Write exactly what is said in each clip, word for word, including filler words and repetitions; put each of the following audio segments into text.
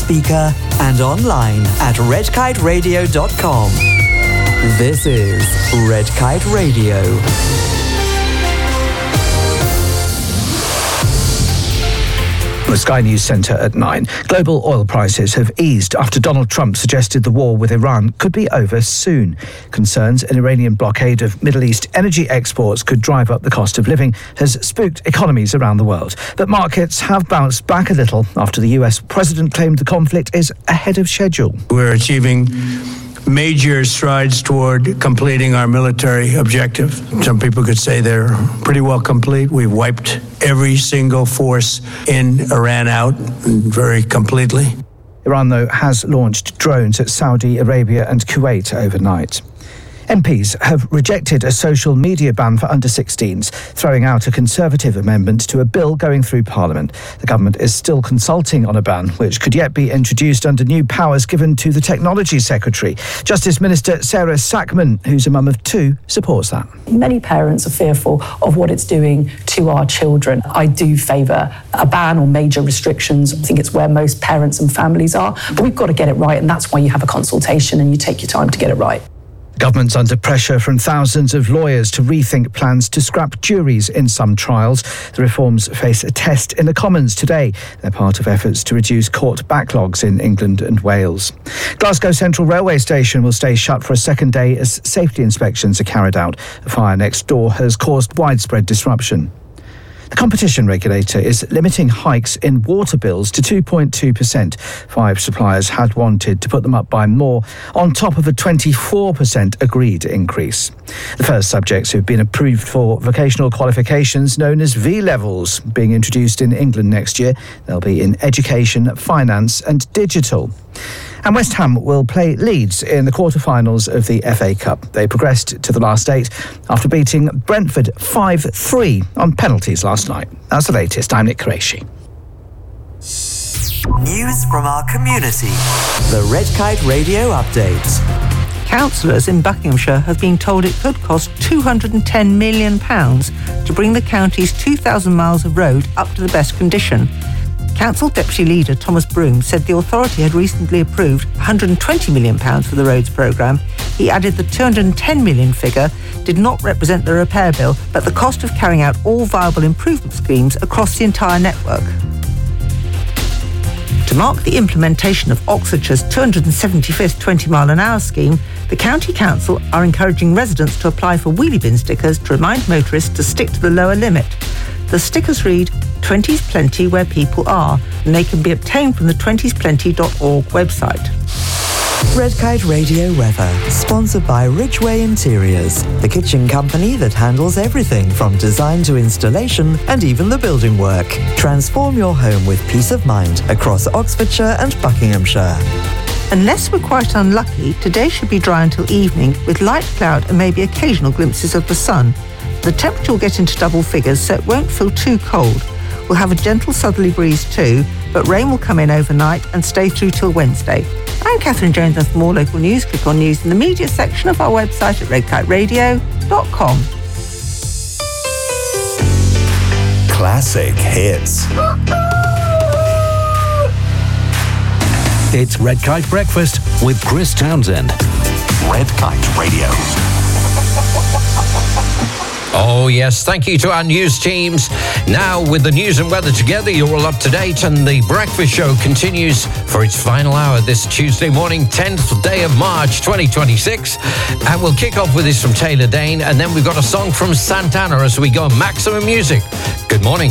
speaker and online at red kite radio dot com. This is Red Kite Radio. The Sky News Centre at nine. Global oil prices have eased after Donald Trump suggested the war with Iran could be over soon. Concerns an Iranian blockade of Middle East energy exports could drive up the cost of living has spooked economies around the world. But markets have bounced back a little after the U S president claimed the conflict is ahead of schedule. We're achieving major strides toward completing our military objective. Some people could say they're pretty well complete. We've wiped every single force in Iran out very completely. Iran, though, has launched drones at Saudi Arabia and Kuwait overnight. M Ps have rejected a social media ban for under sixteens, throwing out a Conservative amendment to a bill going through Parliament. The government is still consulting on a ban, which could yet be introduced under new powers given to the Technology Secretary. Justice Minister Sarah Sackman, who's a mum of two, supports that. Many parents are fearful of what it's doing to our children. I do favour a ban or major restrictions. I think it's where most parents and families are, but we've got to get it right, and that's why you have a consultation and you take your time to get it right. Government's under pressure from thousands of lawyers to rethink plans to scrap juries in some trials. The reforms face a test in the Commons today. They're part of efforts to reduce court backlogs in England and Wales. Glasgow Central Railway Station will stay shut for a second day as safety inspections are carried out. A fire next door has caused widespread disruption. The competition regulator is limiting hikes in water bills to two point two percent. Five suppliers had wanted to put them up by more, on top of a twenty-four percent agreed increase. The first subjects who've been approved for vocational qualifications known as V-levels being introduced in England next year. They'll be in education, finance and digital. And West Ham will play Leeds in the quarter-finals of the F A Cup. They progressed to the last eight after beating Brentford five three on penalties last night. That's the latest. I'm Nick Qureshi. News from our community. The Red Kite Radio Update. Councillors in Buckinghamshire have been told it could cost two hundred ten million pounds to bring the county's two thousand miles of road up to the best condition. Council Deputy Leader Thomas Broom said the authority had recently approved one hundred twenty million pounds for the roads programme. He added the two hundred ten million pounds figure did not represent the repair bill, but the cost of carrying out all viable improvement schemes across the entire network. To mark the implementation of Oxfordshire's two hundred seventy-fifth twenty mile an hour scheme, the County Council are encouraging residents to apply for wheelie bin stickers to remind motorists to stick to the lower limit. The stickers read, twenty's plenty where people are, and they can be obtained from the twentys plenty dot org website. Red Kite Radio weather, sponsored by Ridgeway Interiors, the kitchen company that handles everything from design to installation and even the building work. Transform your home with peace of mind across Oxfordshire and Buckinghamshire. Unless we're quite unlucky, today should be dry until evening with light cloud and maybe occasional glimpses of the sun. The temperature will get into double figures, so it won't feel too cold. We'll have a gentle southerly breeze too, but rain will come in overnight and stay through till Wednesday. I'm Catherine Jones, and for more local news, click on News in the Media section of our website at red kite radio dot com. Classic hits. It's Red Kite Breakfast with Chris Townsend. Red Kite Radio. Oh, yes. Thank you to our news teams. Now, with the news and weather together, you're all up to date, and the breakfast show continues for its final hour this Tuesday morning, tenth day of March, twenty twenty-six. And we'll kick off with this from Taylor Dane, and then we've got a song from Santana as we go maximum music. Good morning.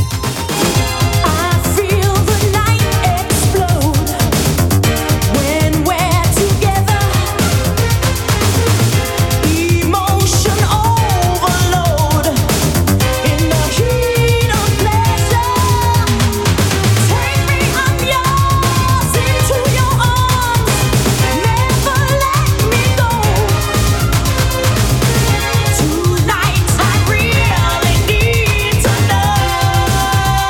Tonight I really need to know.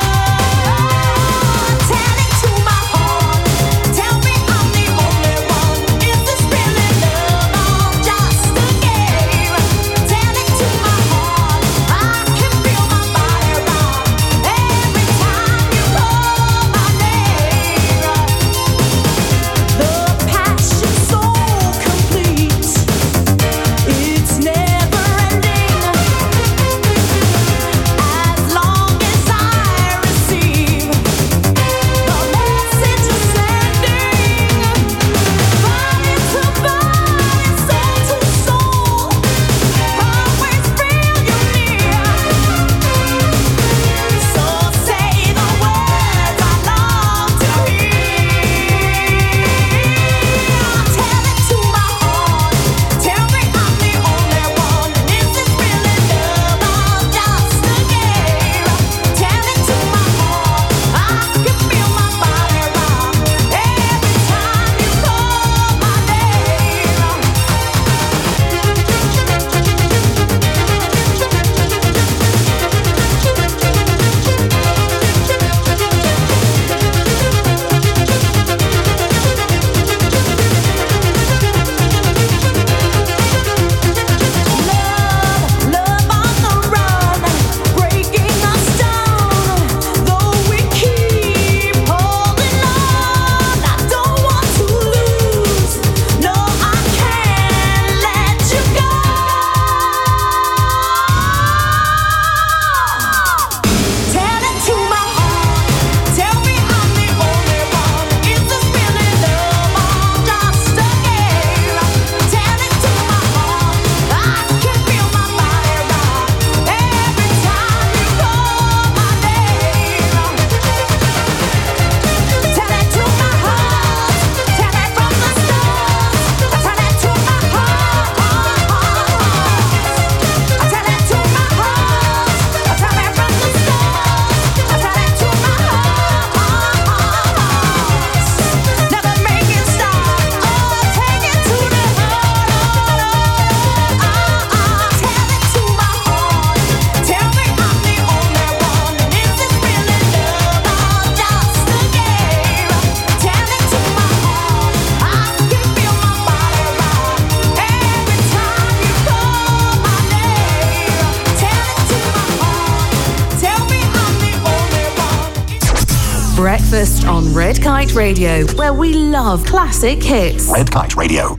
Breakfast on Red Kite Radio, where we love classic hits. Red Kite Radio.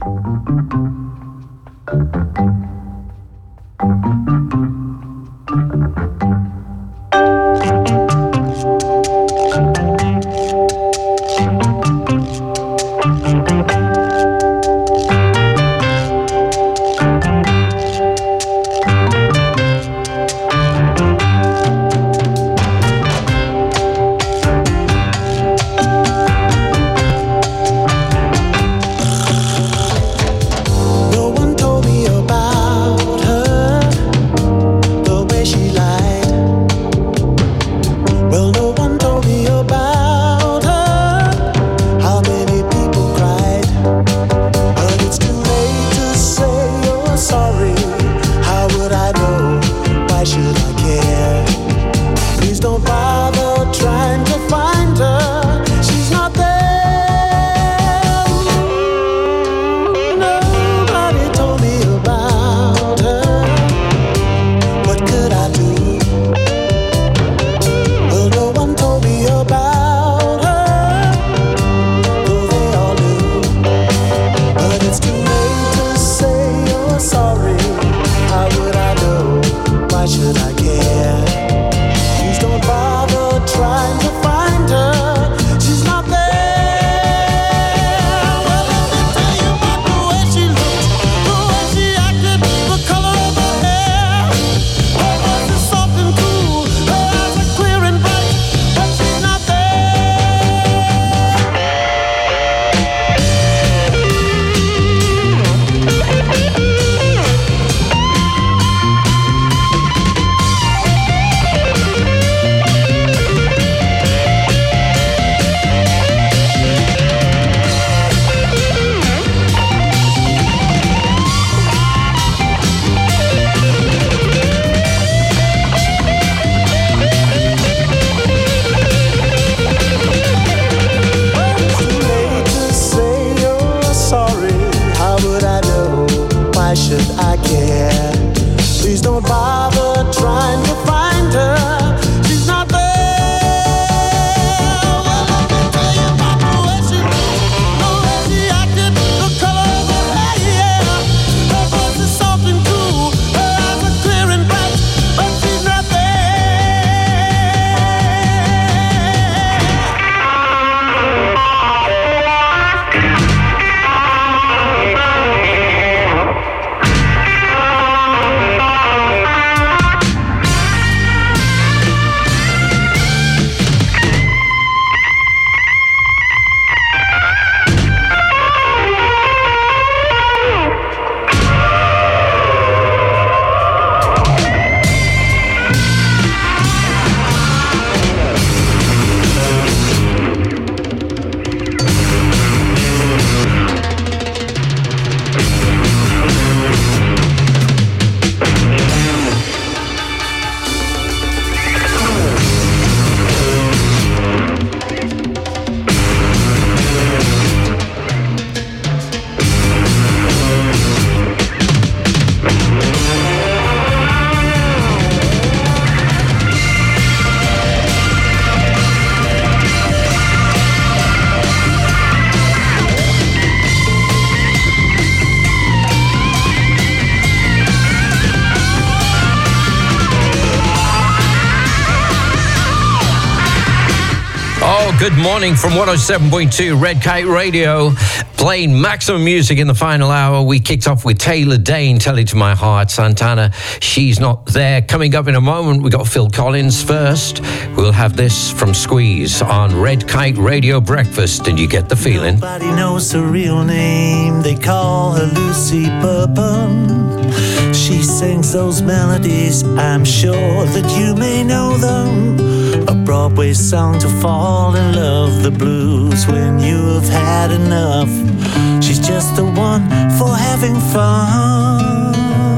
Good morning from one oh seven point two Red Kite Radio, playing maximum music in the final hour. We kicked off with Taylor Dane, Tell It to My Heart, Santana, She's Not There. Coming up in a moment, we got Phil Collins first. We'll have this from Squeeze on Red Kite Radio Breakfast, and you get the feeling. Nobody knows her real name, they call her Lucy Bourbon. She sings those melodies, I'm sure that you may know them. A Broadway song to fall in love, the blues when you have had enough. She's just the one for having fun.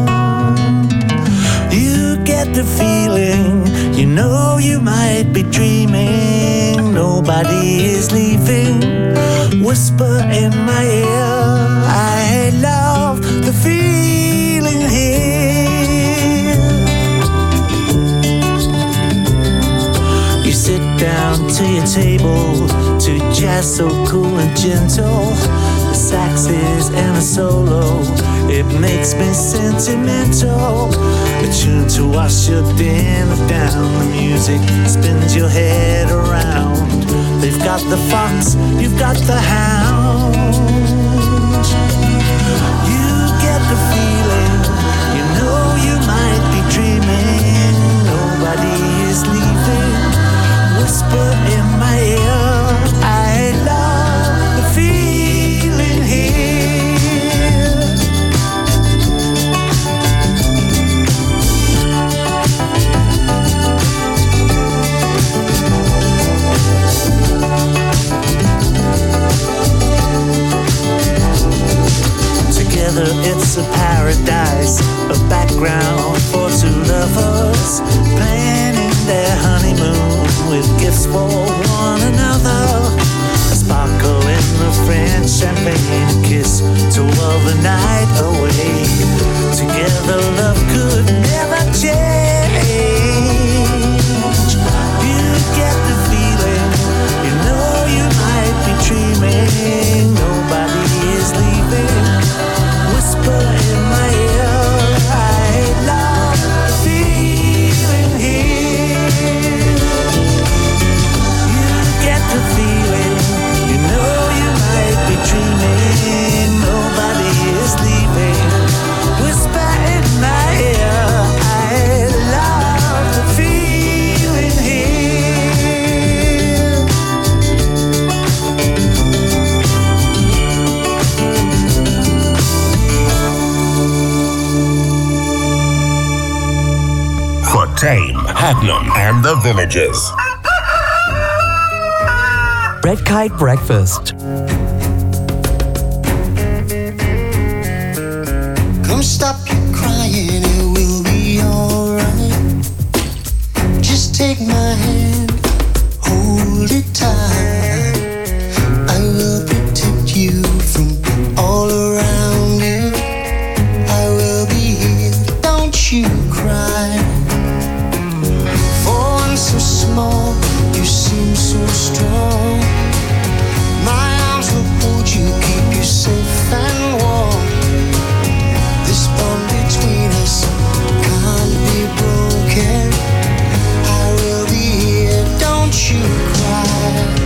You get the feeling, you know you might be dreaming. Nobody is leaving, whisper in my ear, I love the feeling here. You sit down to your table, to jazz so cool and gentle. The saxes and a solo, it makes me sentimental. A tune to wash your dinner down. The music spins your head around. They've got the fox, you've got the hound. You get the feeling, you know you might be dreaming. Nobody is leaving. Whisper in my ear, I love the feeling here. Together it's a paradise, a background for two lovers planning their honeymoon with gifts for one another. A sparkle in the French champagne kiss to while the night away. Together love could never change. You get the feeling, you know you might be dreaming. Nobody is leaving. Whisper in my ear, I love the feeling here. You get the feeling, you know you might be dreaming. Nobody is leaving. Whisper in my ear, I love the feeling here. For Tame, Hadnam, and the Villagers. Red Kite Breakfast. Come stop your crying, it will be alright. Just take my hand, hold it tight. I will protect you from all around you. I will be here, don't you cry. For one so small, you seem so strong. My arms will hold you, keep you safe and warm. This bond between us can't be broken. I will be here, don't you cry.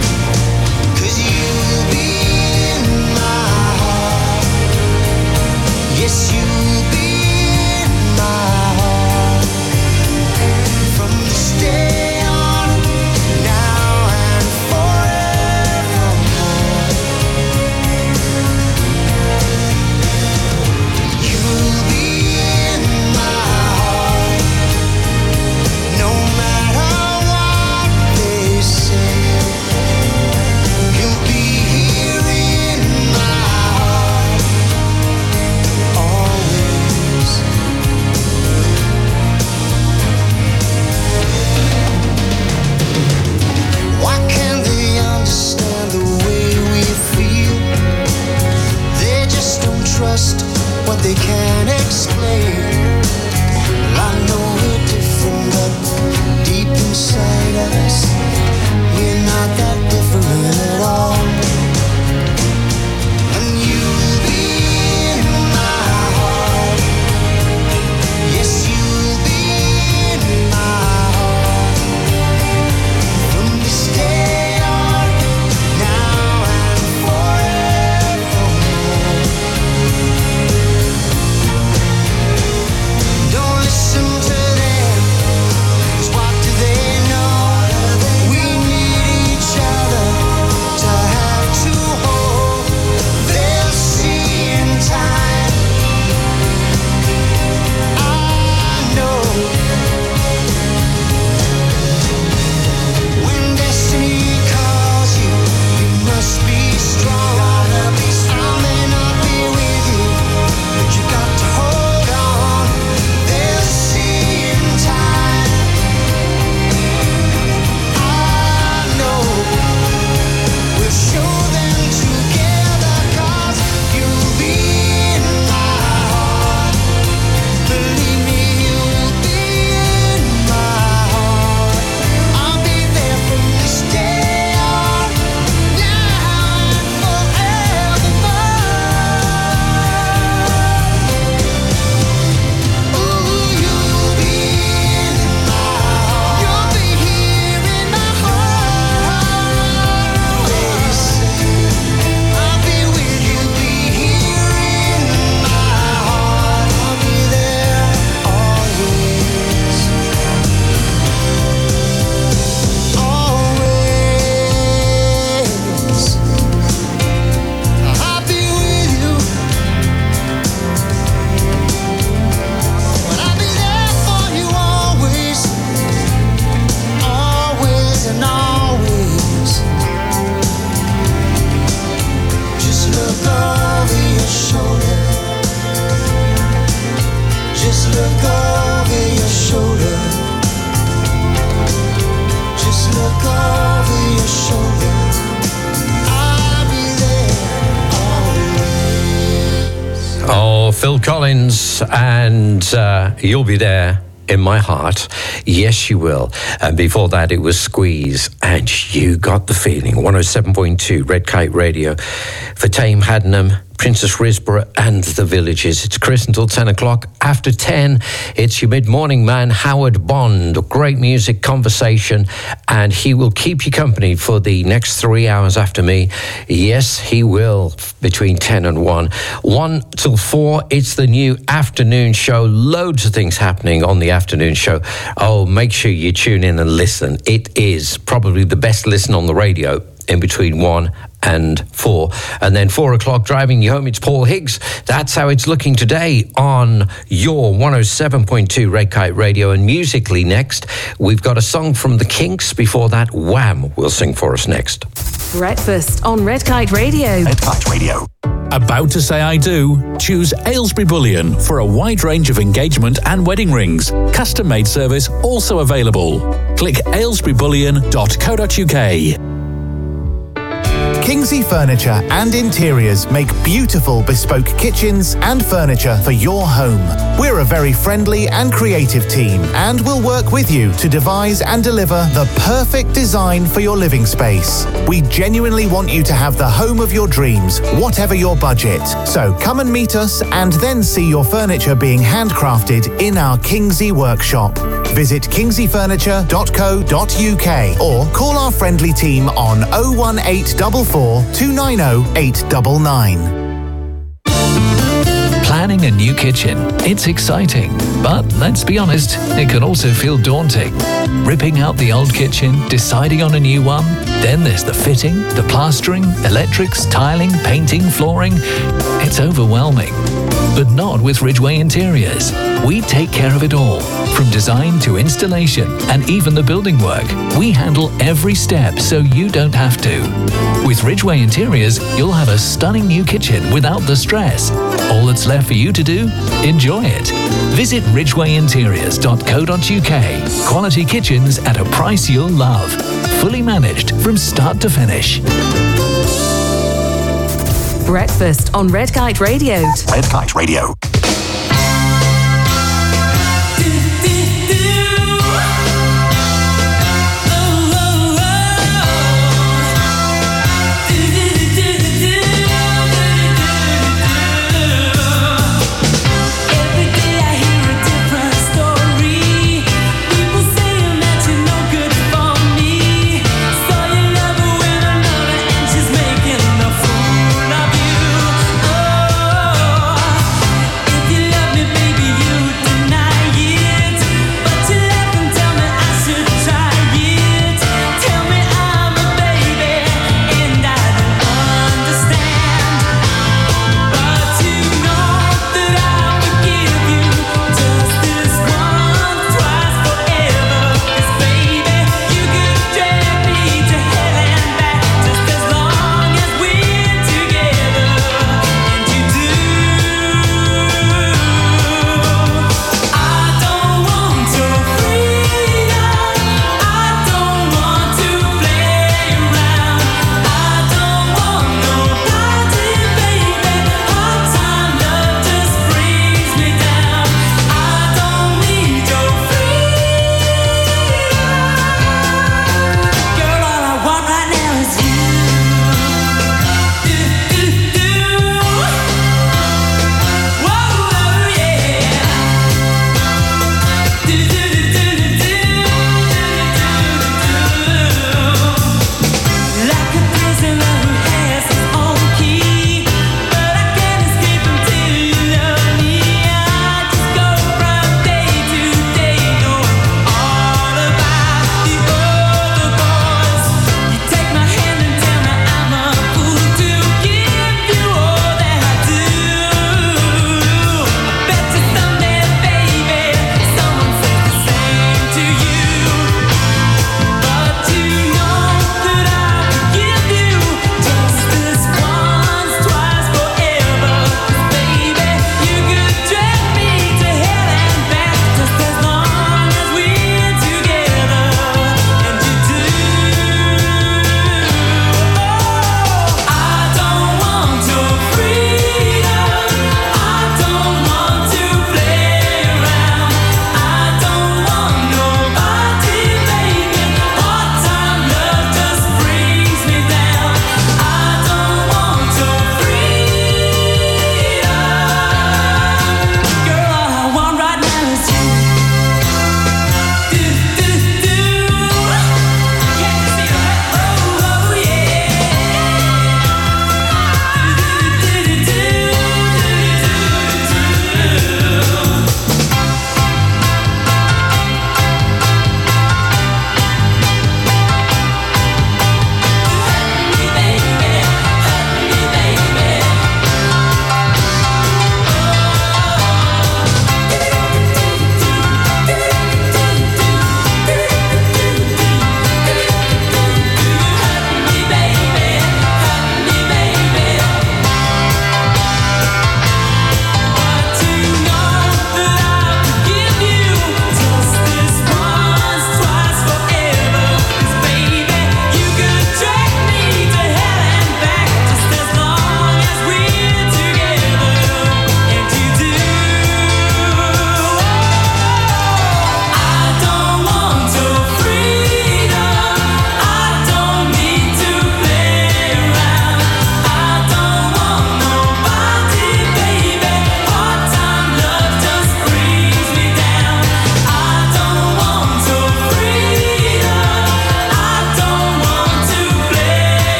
Phil Collins, and uh, You'll Be There in My Heart. Yes, you will. And before that, it was Squeeze, and You Got the Feeling. one oh seven point two Red Kite Radio for Tame Haddenham, Princess Risborough and the Villages. It's Chris until ten o'clock. After ten, it's your mid-morning man, Howard Bond. Great music, conversation, and he will keep you company for the next three hours after me. Yes, he will, between ten and one. one till four, it's the new afternoon show. Loads of things happening on the afternoon show. Oh, make sure you tune in and listen. It is probably the best listen on the radio in between one and four. And then four o'clock, driving you home, it's Paul Higgs. That's how it's looking today on your one oh seven point two Red Kite Radio. And musically next, we've got a song from the Kinks. Before that, Wham will sing for us next. Breakfast on Red Kite Radio. Red Kite Radio. About to say I do? Choose Aylesbury Bullion for a wide range of engagement and wedding rings. Custom made service also available. Click aylesbury bullion dot co dot uk. Kingsley Furniture and Interiors make beautiful bespoke kitchens and furniture for your home. We're a very friendly and creative team, and we'll work with you to devise and deliver the perfect design for your living space. We genuinely want you to have the home of your dreams, whatever your budget. So come and meet us and then see your furniture being handcrafted in our Kingsley workshop. Visit kingsley furniture dot co dot uk or call our friendly team on oh one eight four four, two nine oh, eight nine nine. Planning a new kitchen. It's exciting, but let's be honest, it can also feel daunting. Ripping out the old kitchen, deciding on a new one, then there's the fitting, the plastering, electrics, tiling, painting, flooring. It's overwhelming. But not with Ridgeway Interiors. We take care of it all, from design to installation and even the building work. We handle every step so you don't have to. With Ridgeway Interiors, you'll have a stunning new kitchen without the stress. All that's left for you to do? Enjoy it. Visit ridgeway interiors dot co dot uk. Quality kitchens at a price you'll love. Fully managed from start to finish. Breakfast on Red Kite Radio. Red Kite Radio.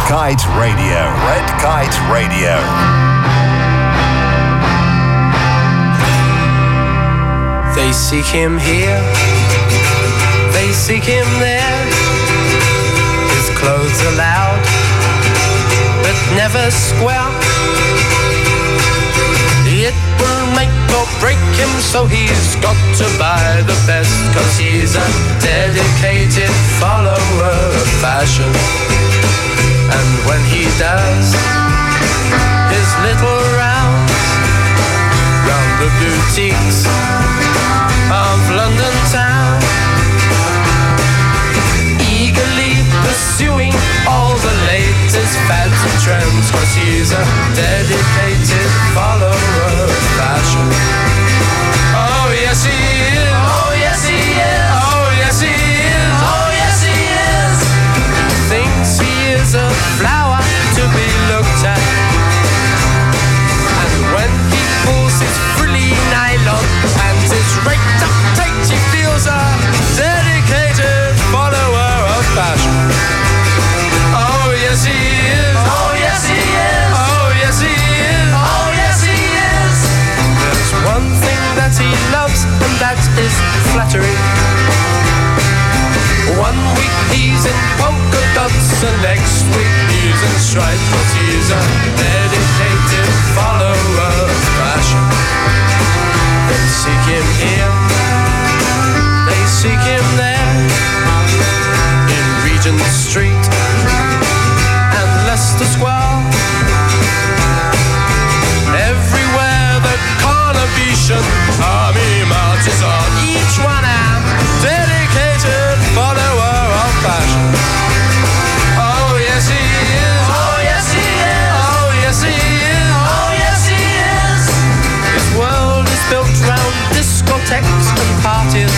Kite Radio. Red Kite Radio. They seek him here, they seek him there. His clothes are loud, but never square. It will make or break him, so he's got to buy the best, 'cause he's a dedicated follower of fashion. And when he does his little rounds round the boutiques of London town, eagerly pursuing all the latest fads and trends, 'cause he's a dedicated follower of fashion. Oh yes he is, oh yes he is, oh yes he is, oh yes he is. Thinks he is a flower to be looked at, and when he pulls his frilly nylon and his raked up tight, he feels a dedicated follower of fashion. Oh yes he is, oh yes he is, oh yes he is, oh yes he is. There's one thing that he loves, and that is flattery. One week he's in polka dots, and next week he's in stripes, 'cause he's a dedicated follower of fashion. They seek him here, they seek him there, in Regent Street and Leicester Square. Everywhere the Carnation army marches on, each one a dedicated follower of fashion. Oh yes he is, oh yes he is, oh yes he is, oh yes he is. His world is built round discotheques and parties.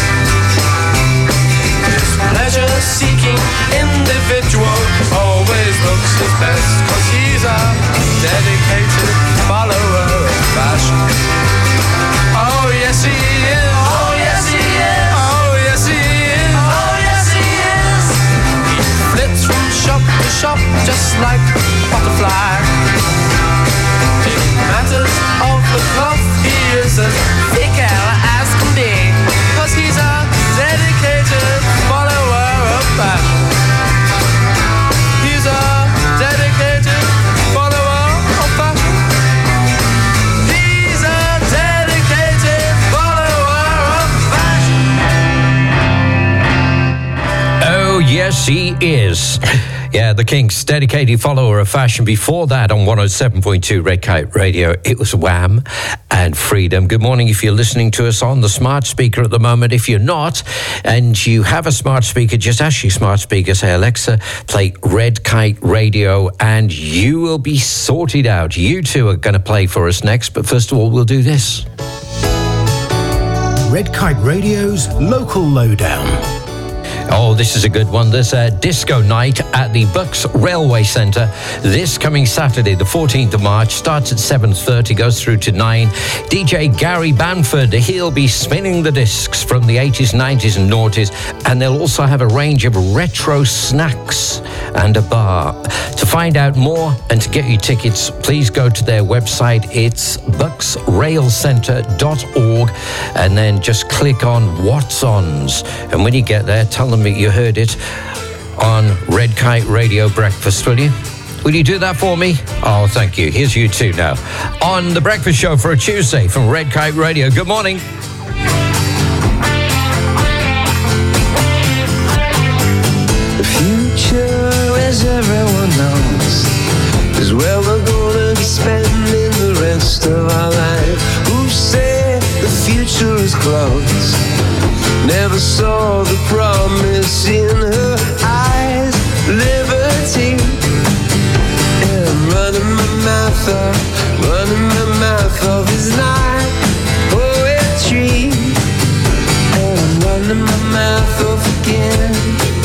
His pleasure-seeking individual always looks his best, 'cause he's a dedicated follower of fashion. Oh yes he is, oh yes he is, oh yes he is, oh yes he is. He flits from shop to shop just like a butterfly. In matters of the cloth he is as fickle as can be, 'cause he's a dedicated follower of fashion. He's a dedicated follower of fashion. He's a dedicated follower of fashion. Oh, yes, he is. Yeah, the Kinks, dedicated follower of fashion. Before that, on one oh seven point two Red Kite Radio, it was Wham and Freedom. Good morning if you're listening to us on the smart speaker at the moment. If you're not, and you have a smart speaker, just ask your smart speaker, say, Alexa, play Red Kite Radio, and you will be sorted out. You two are going to play for us next, but first of all, we'll do this. Red Kite Radio's Local Lowdown. Oh, this is a good one. There's a disco night at the Bucks Railway Centre this coming Saturday, the fourteenth of March. Starts at seven thirty, goes through to nine. D J Gary Bamford, he'll be spinning the discs from the eighties, nineties and noughties, and they'll also have a range of retro snacks and a bar. To find out more and to get your tickets, please go to their website. It's bucks rail centre dot org, and then just click on What's Ons. And when you get there, tell them that you heard it on Red Kite Radio Breakfast, will you? Will you do that for me? Oh, thank you. Here's you two now. On The Breakfast Show for a Tuesday from Red Kite Radio. Good morning. The future, as everyone knows, is where we're gonna be spending the rest of our life. Who said the future is close? Never saw the promise in her eyes. Liberty. And I'm running my mouth off, running my mouth off is not poetry. And I'm running my mouth off again.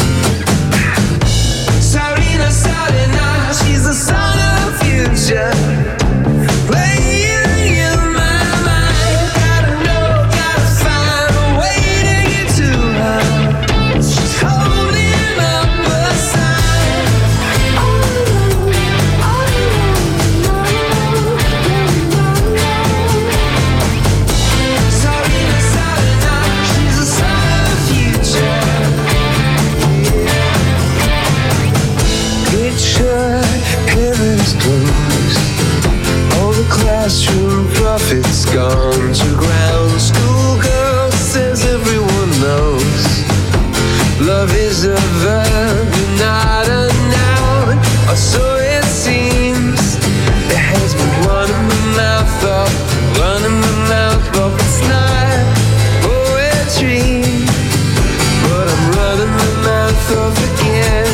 Sarina, Sarina, she's the son of the future. Playing in my mind. Gotta know, gotta find a way to get to her. She's holding up a sign. Oh, love is a verb, not a noun, or so it seems. It has me running my mouth off, running my mouth off. It's not poetry, but I'm running my mouth off again.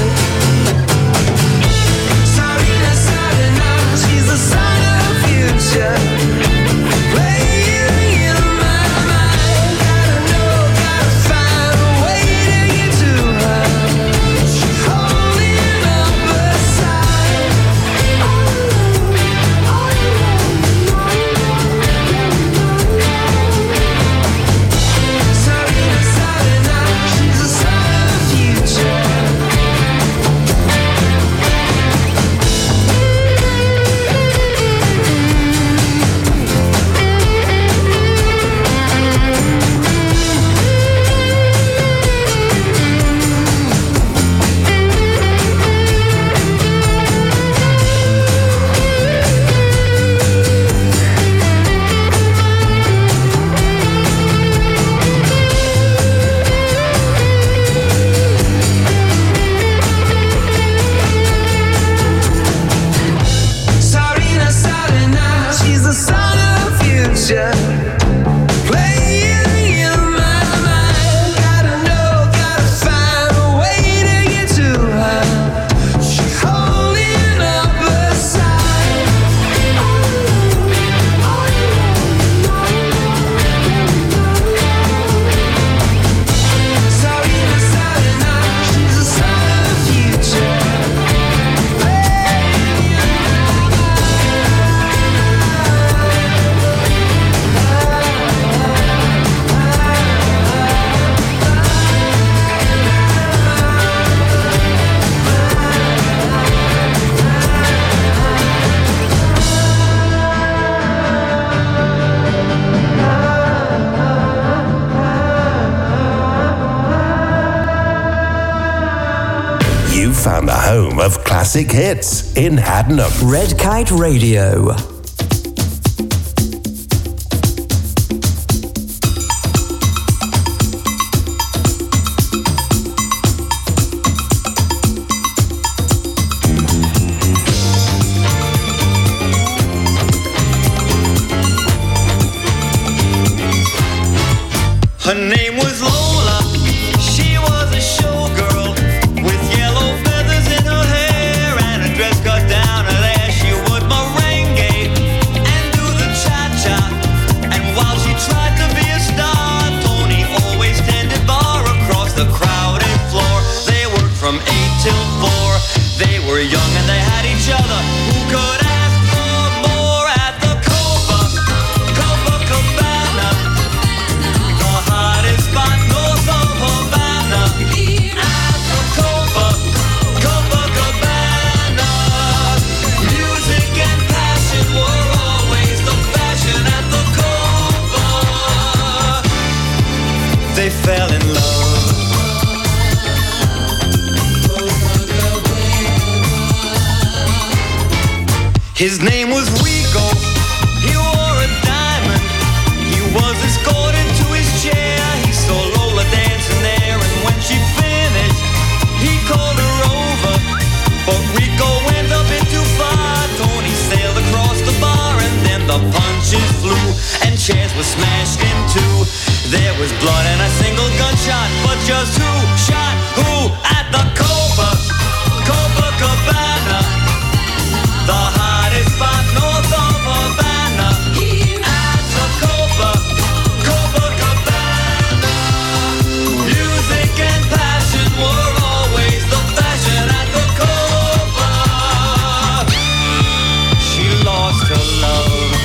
Sarina, Sarina, she's the sign of the future. Playing in my mind, gotta know, gotta find a way to get to her. She's holding up her side. Sarina, Sarina, she's the sign of the future. Sarina, Sarina, she's the sign of the future. Playing in my mind, gotta know, gotta find a way to get to her. She's holding up her side. Sarina, Sarina, she's the sign of the future. You found the home of classic hits in Haddenham. Red Kite Radio. Her name was Lola. She was a showgirl with yellow feathers in her hair and a dress cut down her there. She would merengue and do the cha-cha. And while she tried to be a star, Tony always tended bar across the crowded floor. They worked from eight till four. They were young and they had each other. Who could ask for more at the Copa, Copacabana? The hottest spot north of Havana. At the Copa, Copacabana. Music and passion were always the fashion at the Copa. They fell in love. His name was Rico. He wore a diamond. He was escorted to his chair. He saw Lola dancing there, and when she finished, he called her over. But Rico went a bit too far. Tony sailed across the bar, and then the punches flew, and chairs were smashed in two. There was blood and a single gunshot, but just who shot who at the Copa, Copacabana? The hottest spot north of Havana. At the Copa, Copacabana. Music and passion were always the fashion at the Copa. She lost her love.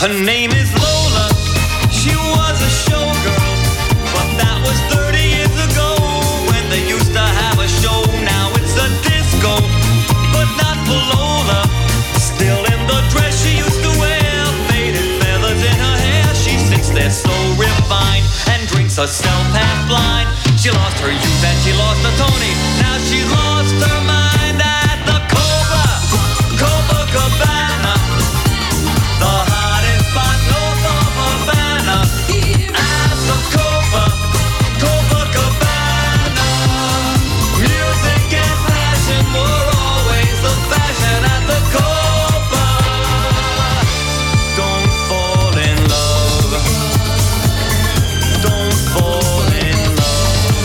Her name is Lola. She was a showgirl, but that was thirty years ago when they used to have a show. Now it's a disco, but not for Lola. Still in the dress she used to wear, faded feathers in her hair. She sits there so refined and drinks herself half blind. She lost her youth and she lost her Tony. Now she's lost her mind at the Copa, Copacabana, the hottest spot north of Havana. At the Copa, Copacabana, music and passion were always the fashion at the Copa. Don't fall in love. Don't fall in love.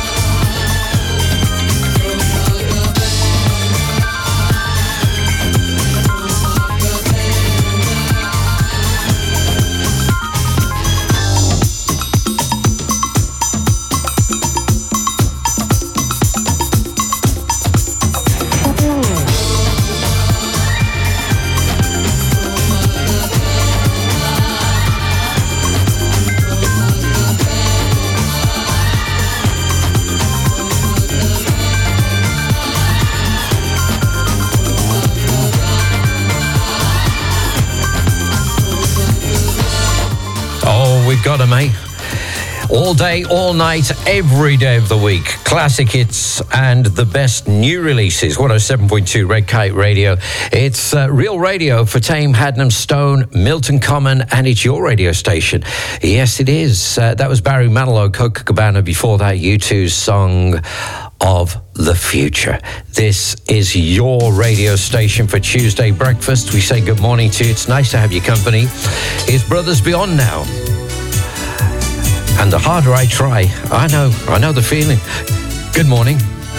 Oh, we've got 'em, eh? All day, all night, every day of the week. Classic hits and the best new releases. one oh seven point two Red Kite Radio. It's uh, real radio for Tame, Hadnam, Stone, Milton Common, and it's your radio station. Yes, it is. Uh, that was Barry Manilow, Copacabana. Before that, U two's song of the future. This is your radio station for Tuesday breakfast. We say good morning to you. It's nice to have your company. It's Brothers Beyond now. And the harder I try, I know, I know the feeling. Good morning.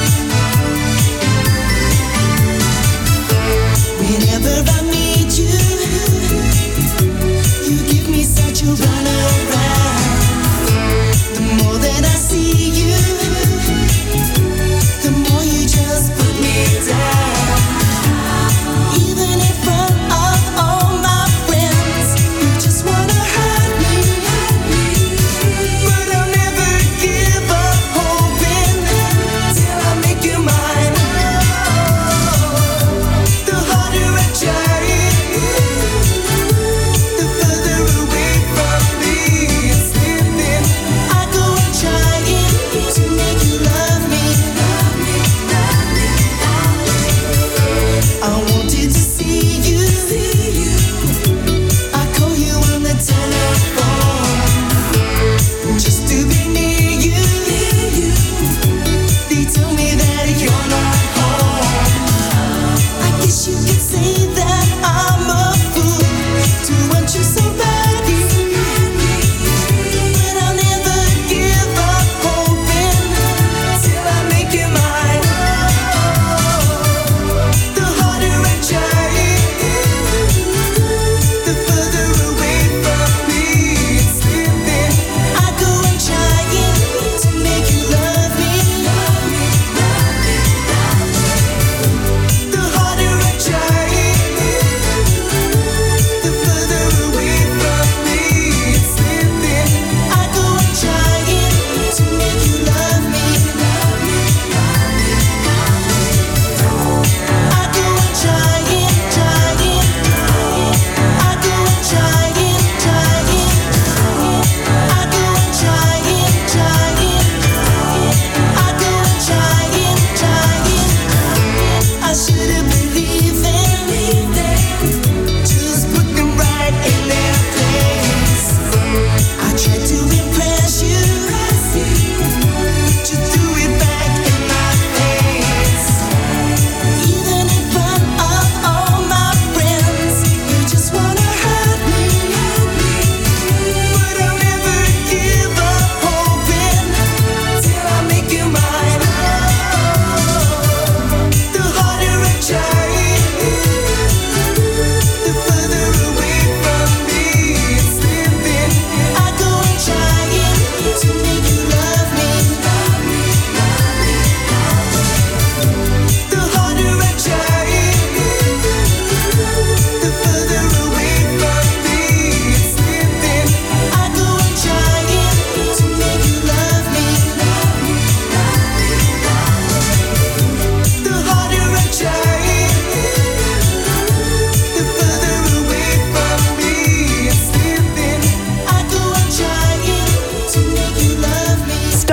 Whenever I meet you, you give me such a runaround. The more that I see you, the more you just put me down. Even in front of all my friends, you just wanna hurt me. But I'll never give up hoping.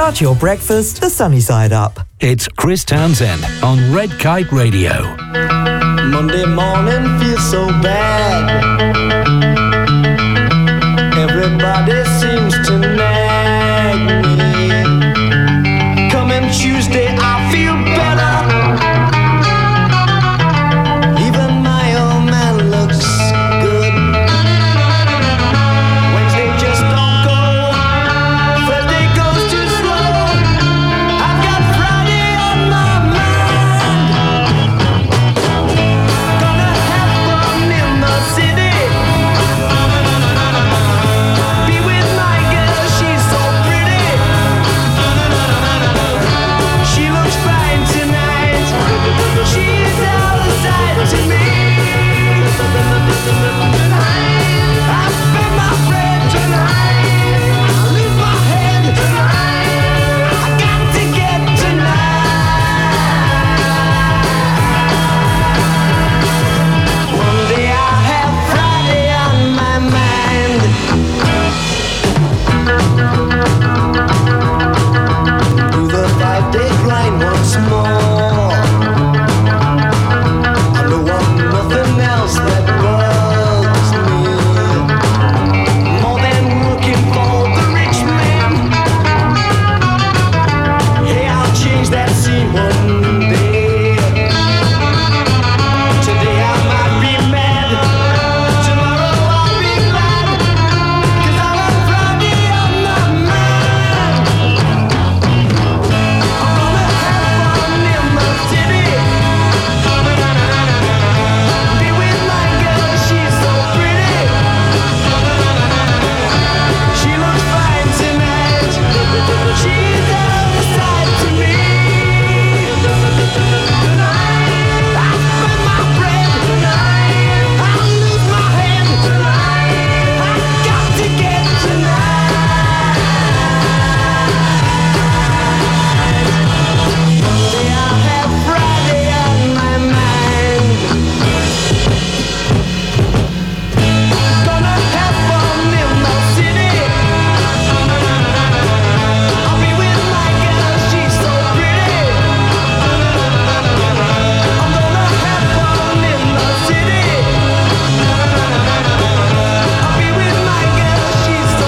Start your breakfast the sunny side up. It's Chris Townsend on Red Kite Radio. Monday morning feels so bad. Everybody seems to nag me. Coming Tuesday, I feel better. Even my old man looks good. Wednesday just don't go. Thursday goes too slow. I've got Friday on my mind. Gonna have fun in the city. Be with my girl, she's so pretty. She looks fine tonight. She's out of sight to me. I spend my bread tonight. I lose my head tonight. I got to get tonight. One day I'll have Friday on my mind. Do the five-day grind once more. I don't want nothing else that bugs me more than working for the rich man. Hey, I'll change that scene one day. Today I might be mad. Tomorrow I'll be glad. 'Cause I'll have Friday on my mind. I'm gonna have fun in the city. Be with my girl, she's so pretty. She looks fine tonight. She's out of sight to me. Tonight, I spend my bread tonight. I lose my head tonight. I got to get tonight. Monday I'll have Friday on my mind. Gonna have fun in the city. I'll be with my girl, she's so pretty. I'm gonna have fun in the city. I'll be with my girl, she's so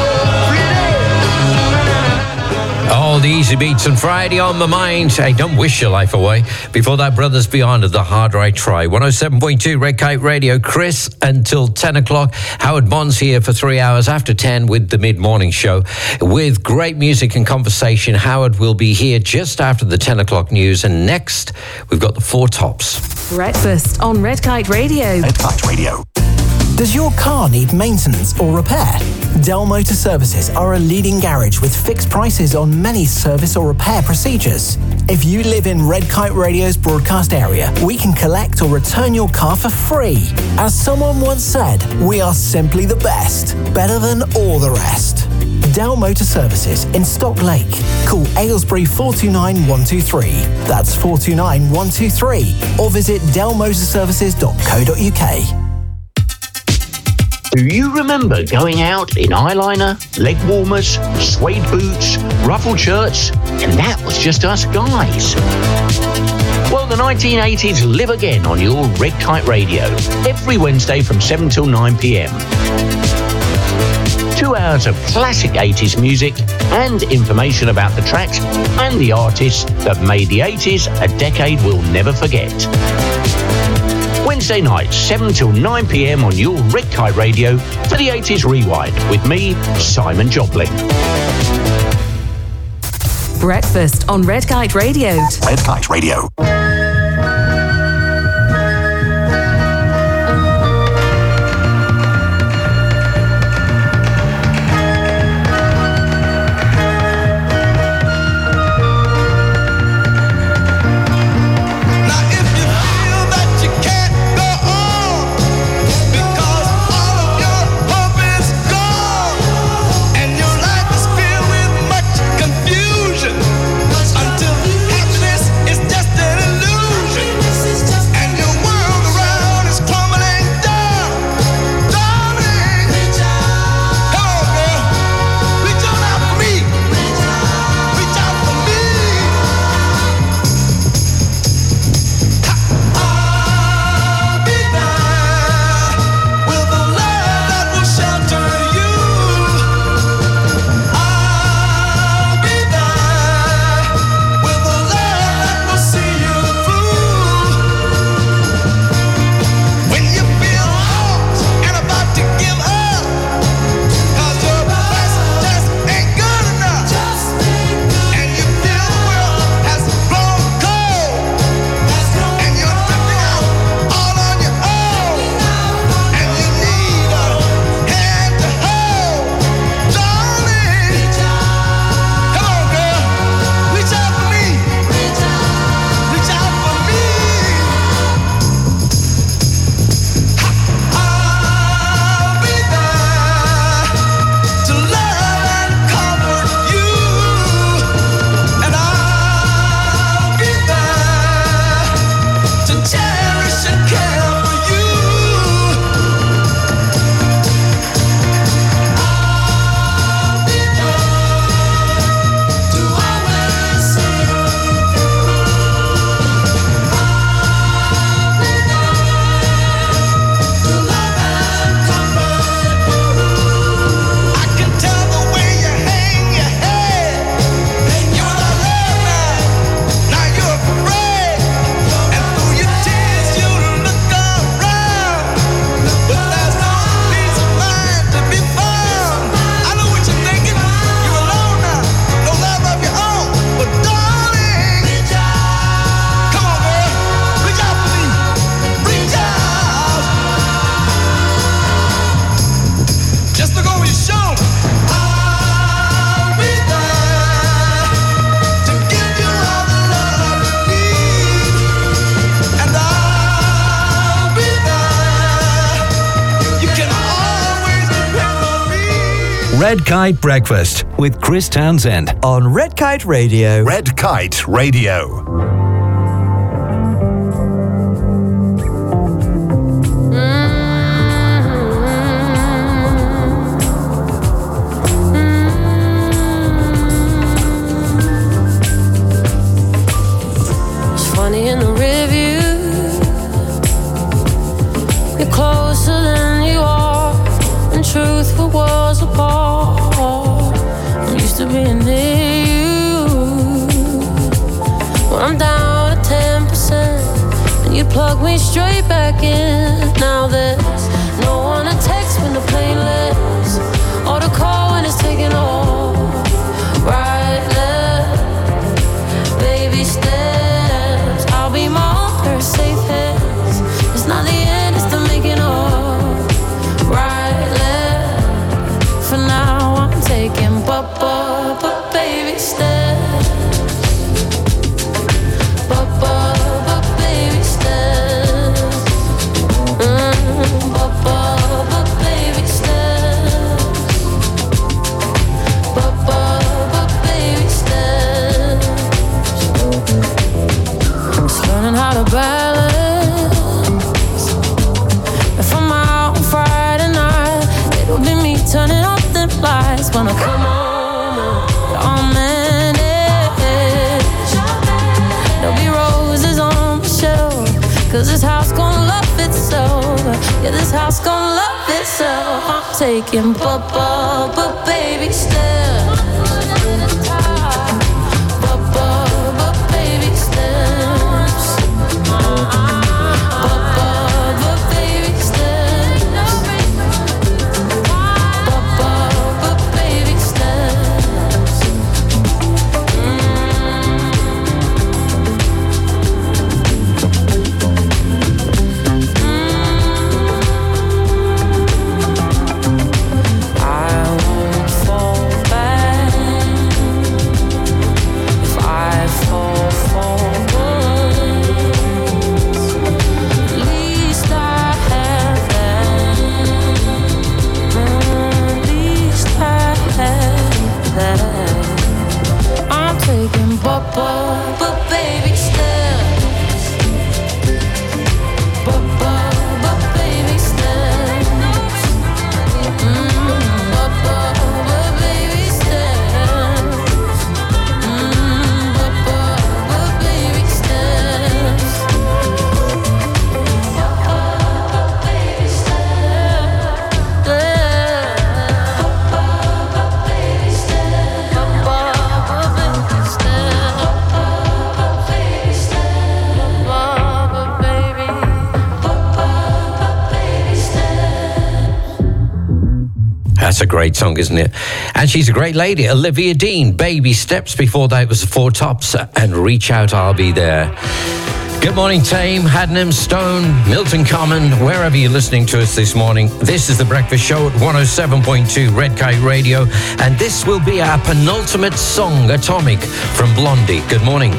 pretty. All the easy beats on Friday on my mind. Hey, don't wish your life away. Before that, Brothers Beyond of The Harder I Try. one oh seven point two Red Kite Radio. Chris until ten o'clock. Howard Bond's here for three hours after ten with the mid-morning show. With great music and conversation, Howard will be here just after the ten o'clock news. And next, we've got the Four Tops. Breakfast on Red Kite Radio. Red Kite Radio. Does your car need maintenance or repair? Dell Motor Services are a leading garage with fixed prices on many service or repair procedures. If you live in Red Kite Radio's broadcast area, we can collect or return your car for free. As someone once said, we are simply the best, better than all the rest. Dell Motor Services in Stock Lake. Call Aylesbury four two nine one two three. That's four two nine one two three. Or visit dell motor services dot co dot uk. Do you remember going out in eyeliner, leg warmers, suede boots, ruffled shirts, and that was just us guys? Well, the nineteen eighties live again on your Red Kite Radio, every Wednesday from seven till nine p.m. Two hours of classic eighties music and information about the tracks and the artists that made the eighties a decade we'll never forget. Wednesday nights, seven till nine p.m. on your Red Kite Radio for the eighties Rewind with me, Simon Joplin. Breakfast on Red Kite Radio. Red Kite Radio. Until happiness is just an illusion. Red Kite Breakfast with Chris Townsend on Red Kite Radio. Red Kite Radio. In the review, you're closer than you are. In truth, we're worlds apart. I'm used to being near you. When I'm down at ten percent, and you plug me straight back in. Now there's no one to text when the plane lands, or to call when it's taking off. Right, left, baby, step. Be more safe hands. It's not the end, it's the making of. Right, left. For now, I'm taking but, but, but baby steps. But, but, but baby steps. Mm, but, but, but baby steps. But, but, but baby steps. Learning how to balance. If I'm out on Friday night, it'll be me turning off the lights when I come home. I'm managed. There'll be roses on the shelf, cause this house gon' love itself. Yeah, this house gon' love itself. I'm taking but, but, but baby steps. That's a great song, isn't it? And she's a great lady. Olivia Dean, Baby Steps. Before that, it was the Four Tops and Reach Out, I'll Be There. Good morning, Tame, Haddenham, Stone, Milton Common, wherever you're listening to us this morning. This is The Breakfast Show at one oh seven point two Red Kite Radio. And this will be our penultimate song, Atomic, from Blondie. Good morning.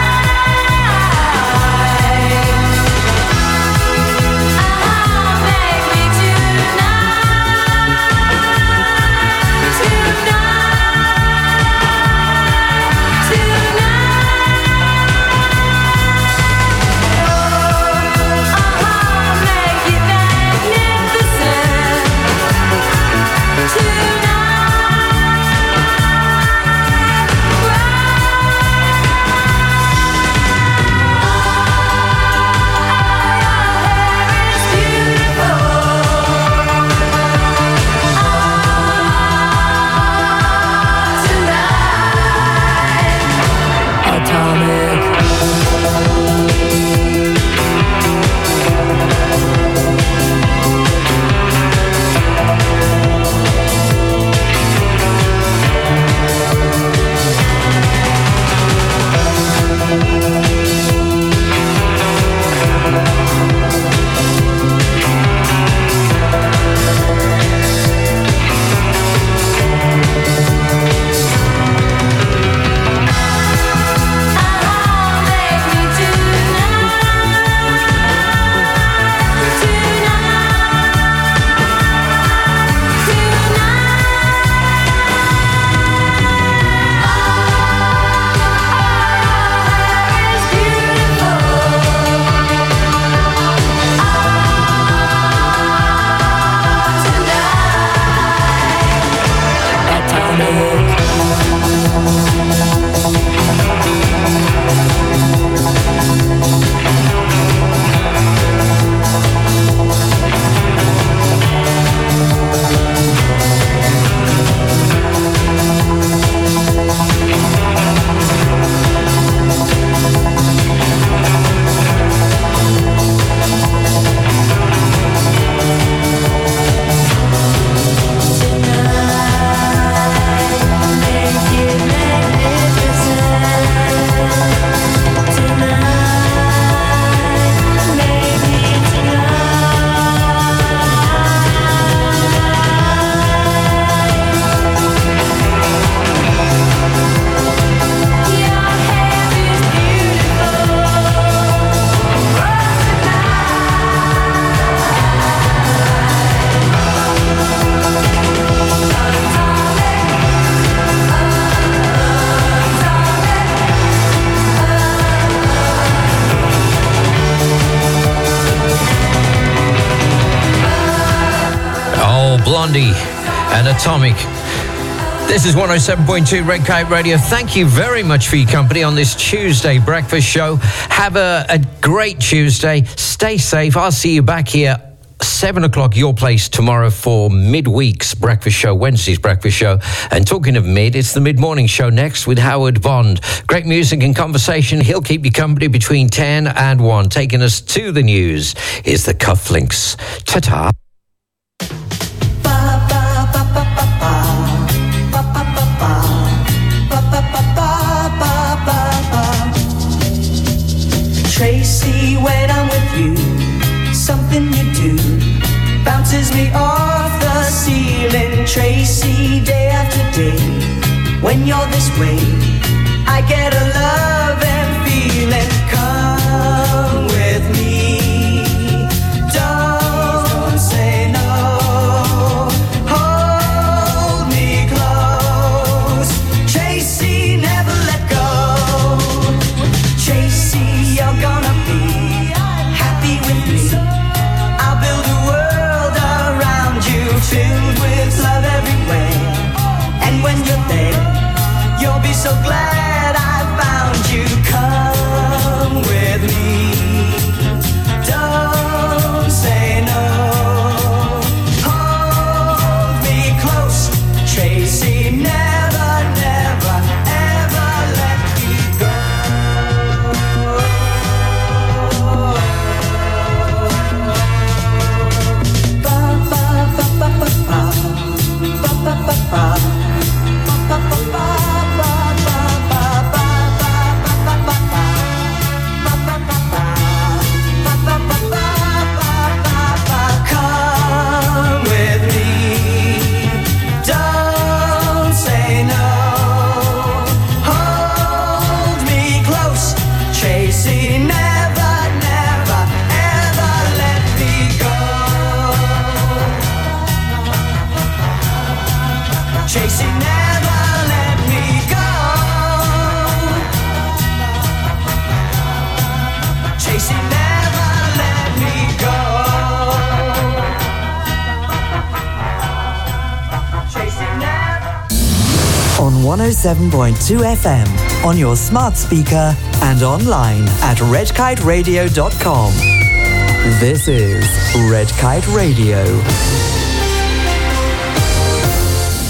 Make Blondie and Atomic. This is one oh seven point two Red Kite Radio. Thank you very much for your company on this Tuesday breakfast show. Have a, a great Tuesday. Stay safe. I'll see you back here seven o'clock your place tomorrow for midweek's breakfast show, Wednesday's breakfast show. And talking of mid, it's the mid-morning show next with Howard Bond. Great music and conversation. He'll keep you company between ten and one. Taking us to the news is the Cufflinks. Ta-ta. Tracy, when I'm with you, something you do bounces me off the ceiling. Tracy, day after day, when you're this way, I get a loving feeling. Come with me, don't say no. Hold me close, Tracy, never let go. Tracy, you're gonna be happy with me. I'll build a world around you, filled with love everywhere. And when you're there, you'll be so glad I found you. Come with me, don't say no. Hold me close, Tracy, never, never, ever let me go. Ba ba ba ba ba ba ba ba ba ba. Come with me, don't say no. Hold me close, Tracy, never, never, ever let me go. Tracy, never let me go. Tracy, never let me go. Tracy, never. On one oh seven point two F M, on your smart speaker and online at red kite radio dot com. This is Red Kite Radio.